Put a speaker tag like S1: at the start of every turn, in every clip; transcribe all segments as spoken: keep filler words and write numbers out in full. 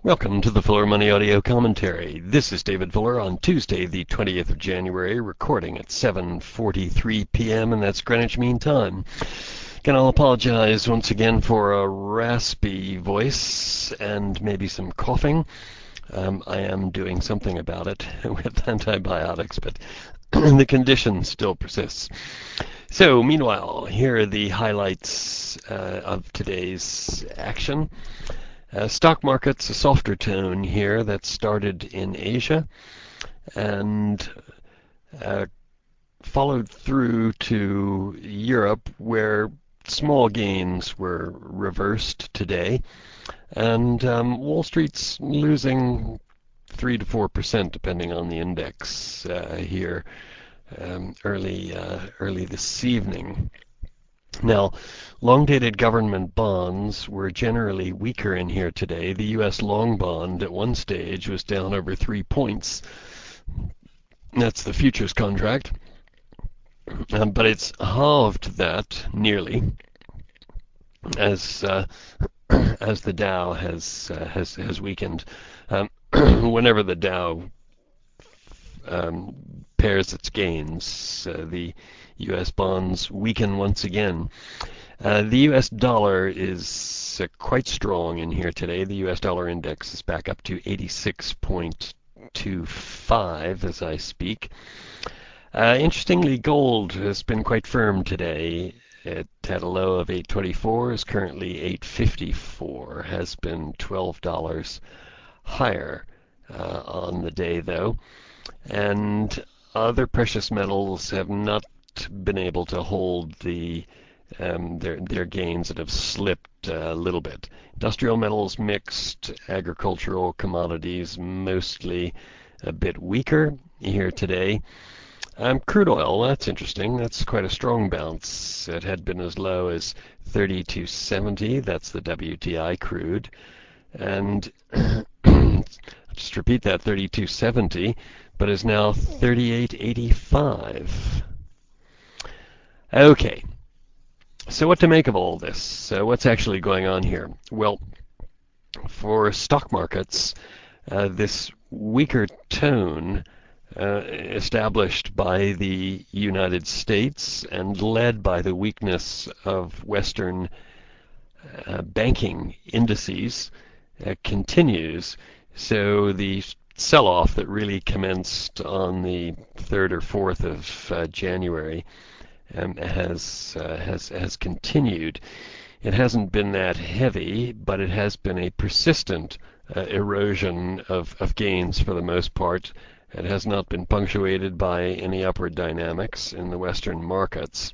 S1: Welcome to the Fuller Money Audio Commentary. This is David Fuller on Tuesday, the twentieth of January, recording at seven forty-three p.m., and that's Greenwich Mean Time. Again, I'll apologize once again for a raspy voice and maybe some coughing. Um, I am doing something about it with antibiotics, but the condition still persists. So, meanwhile, here are the highlights uh, of today's action. Uh, stock market's a softer tone here that started in Asia and uh, followed through to Europe, where small gains were reversed today, and um, Wall Street's losing three to four percent depending on the index uh, here um, early uh, early this evening. Now, long-dated government bonds were generally weaker in here today. The U S long bond at one stage was down over three points. That's the futures contract. Um, but it's halved that nearly as uh, as the Dow has uh, has has weakened. Um, whenever the Dow um, pairs its gains, uh, the U S bonds weaken once again. Uh, the U S dollar is uh, quite strong in here today. The U S dollar index is back up to eighty-six point two five as I speak. Uh, interestingly, gold has been quite firm today. It had a low of eight twenty-four, is currently eight fifty-four, has been twelve dollars higher uh, on the day though. And other precious metals have not been able to hold the um, their their gains that have slipped a little bit. Industrial metals mixed, agricultural commodities mostly a bit weaker here today. Um, crude oil, that's interesting. That's quite a strong bounce. It had been as low as thirty-two seventy. That's the W T I crude, and just repeat that, thirty-two seventy, but is now thirty-eight eighty-five. Okay, so what to make of all this? So what's actually going on here? Well, for stock markets, uh, this weaker tone uh, established by the United States and led by the weakness of Western uh, banking indices uh, continues. So the sell-off that really commenced on the third or fourth of uh, January um, has uh, has has continued. It hasn't been that heavy, but it has been a persistent uh, erosion of, of gains for the most part. It has not been punctuated by any upward dynamics in the Western markets,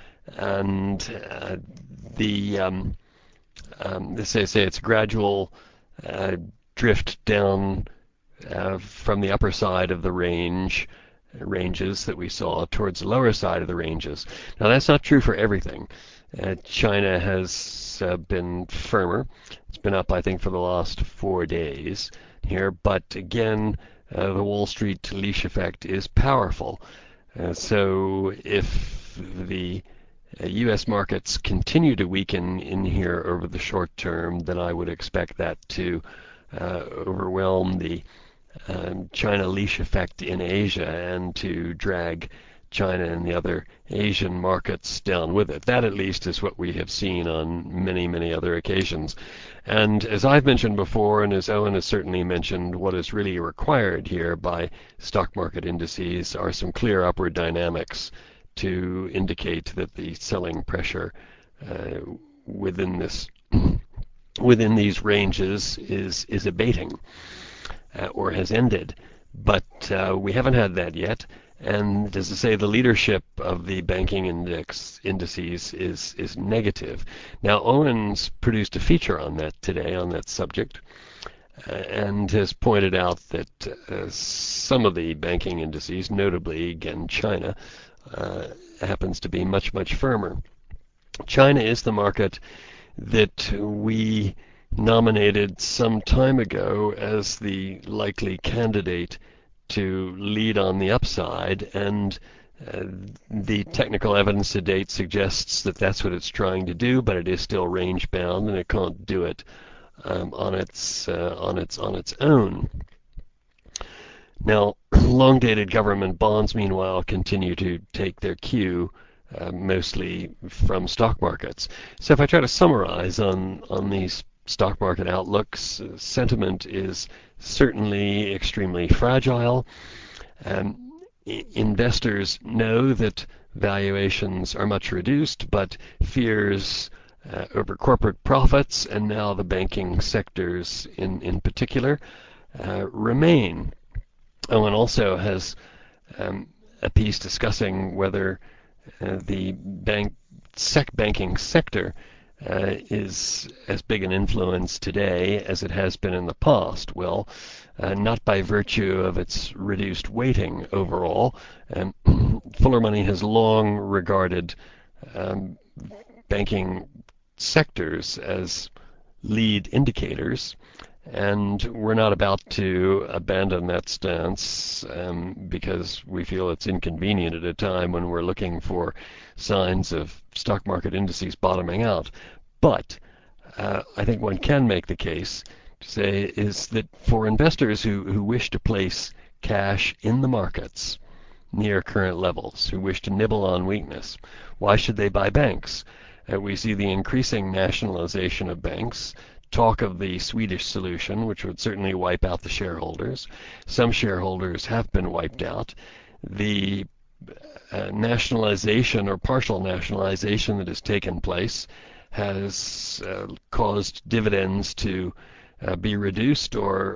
S1: and uh, the um, um, they say, say it's gradual uh, drift down uh, from the upper side of the range ranges that we saw towards the lower side of the ranges. Now that's not true for everything. Uh, China has uh, been firmer. It's been up, I think, for the last four days here, but again, uh, the Wall Street leash effect is powerful. Uh, so if the uh, U S markets continue to weaken in here over the short term, then I would expect that to uh, overwhelm the um, China leash effect in Asia and to drag China and the other Asian markets down with it. That at least is what we have seen on many, many other occasions. And as I've mentioned before, and as Owen has certainly mentioned, what is really required here by stock market indices are some clear upward dynamics to indicate that the selling pressure uh, within this within these ranges is is abating uh, or has ended. But uh, we haven't had that yet. And as I say, the leadership of the banking index indices is is negative. Now, Owens produced a feature on that today, on that subject, uh, and has pointed out that uh, some of the banking indices, notably again China, uh, happens to be much much firmer. China is the market that we nominated some time ago as the likely candidate to lead on the upside, and uh, the technical evidence to date suggests that that's what it's trying to do, but it is still range bound and it can't do it um, on its uh, on its on its own. Now, long-dated government bonds, meanwhile, continue to take their cue uh, mostly from stock markets. So if I try to summarize on, on these stock market outlooks, uh, sentiment is certainly extremely fragile. Um, I- investors know that valuations are much reduced, but fears uh, over corporate profits and now the banking sectors in, in particular uh, remain. Owen also has um, a piece discussing whether uh, the bank sec banking sector uh, is as big an influence today as it has been in the past. Well, uh, not by virtue of its reduced weighting overall. Um, Fuller Money has long regarded um, banking sectors as lead indicators, and we're not about to abandon that stance um, because we feel it's inconvenient at a time when we're looking for signs of stock market indices bottoming out. But uh, I think one can make the case to say is that for investors who, who wish to place cash in the markets near current levels, who wish to nibble on weakness, why should they buy banks? Uh, we see the increasing nationalization of banks, talk of the Swedish solution, which would certainly wipe out the shareholders. Some shareholders have been wiped out. The uh, nationalization or partial nationalization that has taken place has uh, caused dividends to uh, be reduced or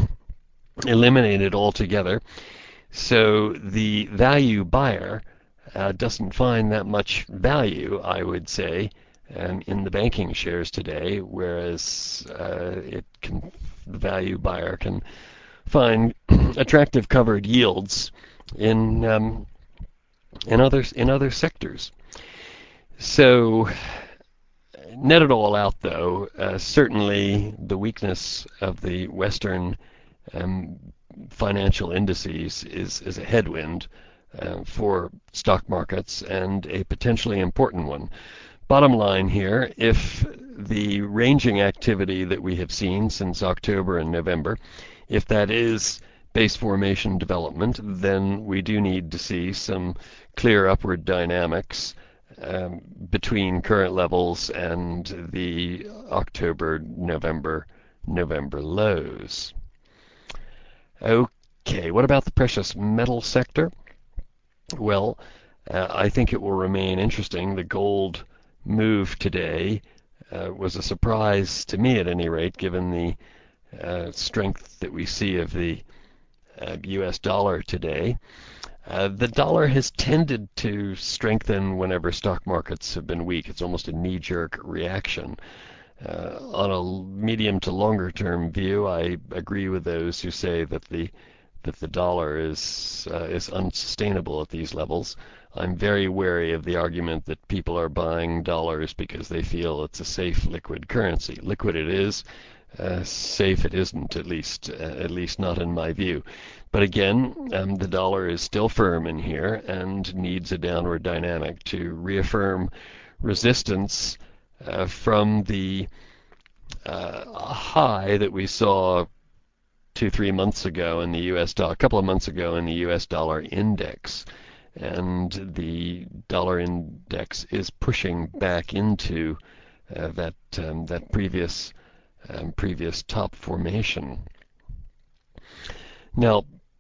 S1: eliminated altogether. So the value buyer uh, doesn't find that much value, I would say, um, in the banking shares today, whereas uh, it can, the value buyer can find attractive covered yields in um, in other in other sectors. So net it all out, though, uh, certainly the weakness of the Western um, financial indices is, is a headwind uh, for stock markets and a potentially important one. Bottom line here, if the ranging activity that we have seen since October and November, if that is base formation development, then we do need to see some clear upward dynamics um, between current levels and the October, November, November lows. Okay, what about the precious metal sector? Well, uh, I think it will remain interesting. The gold move today uh, was a surprise to me, at any rate, given the uh, strength that we see of the uh, U S dollar today. Uh, the dollar has tended to strengthen whenever stock markets have been weak. It's almost a knee-jerk reaction. Uh, on a medium to longer term view, I agree with those who say that the that the dollar is uh, is unsustainable at these levels. I'm very wary of the argument that people are buying dollars because they feel it's a safe liquid currency. Liquid it is, uh, safe it isn't, at least uh, at least not in my view. But again, um, the dollar is still firm in here and needs a downward dynamic to reaffirm resistance uh, from the uh, high that we saw two, three months ago in the U S dollar, a couple of months ago in the U S dollar index. And the dollar index is pushing back into uh, that um, that previous um, previous top formation. Now,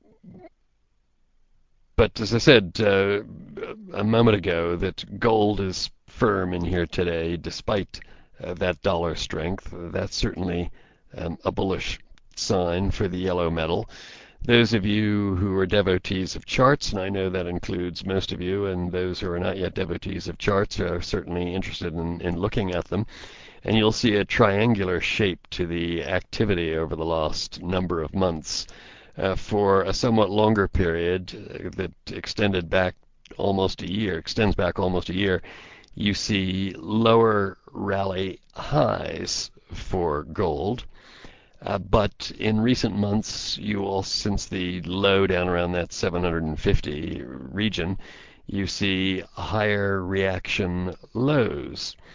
S1: but as I said uh, a moment ago, that gold is firm in here today, despite uh, that dollar strength. That's certainly um, a bullish sign for the yellow metal. Those of you who are devotees of charts, and I know that includes most of you, and those who are not yet devotees of charts are certainly interested in, in looking at them. And you'll see a triangular shape to the activity over the last number of months. Uh, for a somewhat longer period uh, that extended back almost a year, extends back almost a year, you see lower rally highs for gold. Uh, but in recent months, you will, since the low down around that seven hundred fifty region, you see higher reaction lows.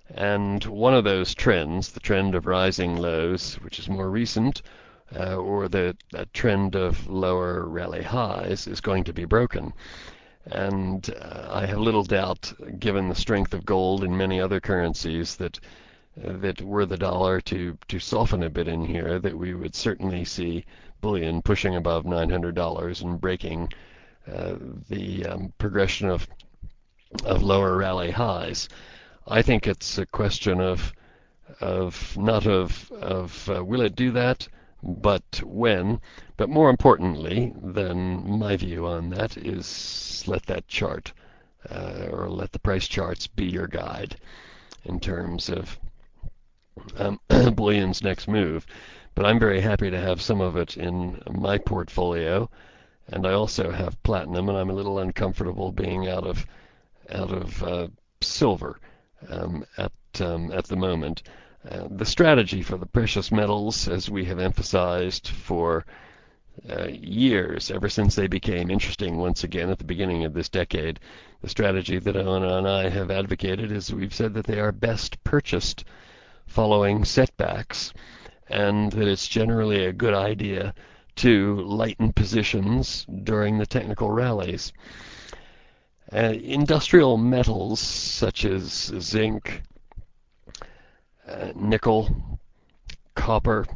S1: And one of those trends, the trend of rising lows, which is more recent, uh, or the uh, trend of lower rally highs, is going to be broken. And uh, I have little doubt, given the strength of gold and many other currencies, that uh, that were the dollar to, to soften a bit in here, that we would certainly see bullion pushing above nine hundred dollars and breaking uh, the um, progression of of lower rally highs. I think it's a question of of not of of uh, will it do that, but when. But more importantly than my view on that is let that chart uh, or let the price charts be your guide in terms of um, bullion's next move. But I'm very happy to have some of it in my portfolio, and I also have platinum, and I'm a little uncomfortable being out of out of uh, silver um, at um, at the moment. Uh, the strategy for the precious metals, as we have emphasized for uh, years, ever since they became interesting once again at the beginning of this decade, the strategy that Oona and I have advocated is we've said that they are best purchased following setbacks, and that it's generally a good idea to lighten positions during the technical rallies. Uh, industrial metals such as zinc, uh, nickel, copper,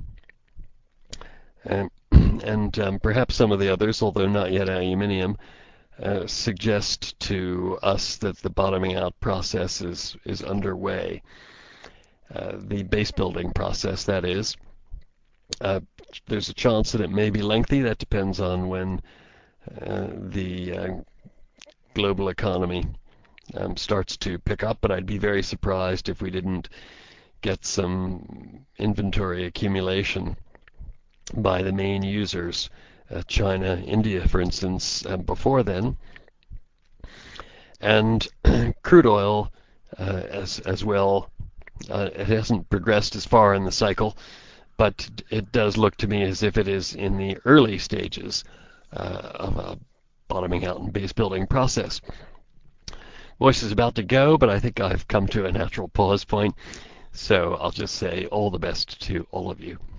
S1: and, and um, perhaps some of the others, although not yet aluminium, uh, suggest to us that the bottoming out process is, is underway. Uh, the base building process, that is. Uh, there's a chance that it may be lengthy. That depends on when uh, the uh, global economy um, starts to pick up, but I'd be very surprised if we didn't get some inventory accumulation by the main users, uh, China, India, for instance, uh, before then. And crude oil uh, as as well. Uh, it hasn't progressed as far in the cycle, but it does look to me as if it is in the early stages uh, of a bottoming out and base building process. Voice is about to go, but I think I've come to a natural pause point, so I'll just say all the best to all of you.